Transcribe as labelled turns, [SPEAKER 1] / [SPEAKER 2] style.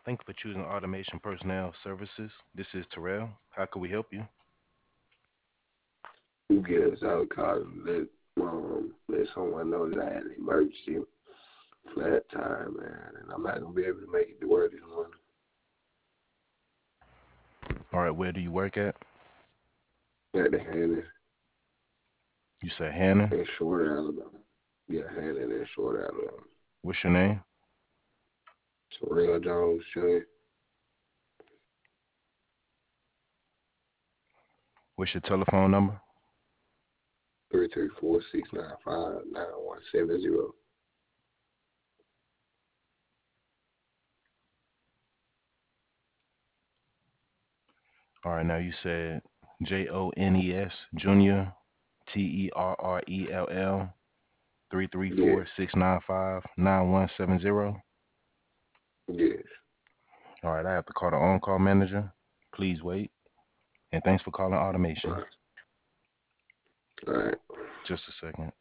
[SPEAKER 1] Thank you for choosing Automation Personnel Services. This is Terrell. How can we help you?
[SPEAKER 2] Yes, I was calling let someone know that I had an emergency flat tire, man, and I'm not gonna be able to make it to work this morning.
[SPEAKER 1] All right, where do you work at?
[SPEAKER 2] At the Hannon
[SPEAKER 1] You said Hannah.
[SPEAKER 2] in Short, Alabama. Yeah, Hannon in Short, Alabama.
[SPEAKER 1] What's your name?
[SPEAKER 2] Terrell Jones Jr.
[SPEAKER 1] What's your telephone number?
[SPEAKER 2] 334-695-9170.
[SPEAKER 1] All right, now you said Jones Junior Terrell 334-695-9170.
[SPEAKER 2] Yes,
[SPEAKER 1] All right, I have to call the on-call manager. Please wait. And thanks for calling
[SPEAKER 2] yes.
[SPEAKER 1] automation.
[SPEAKER 2] All right.
[SPEAKER 1] Just a second.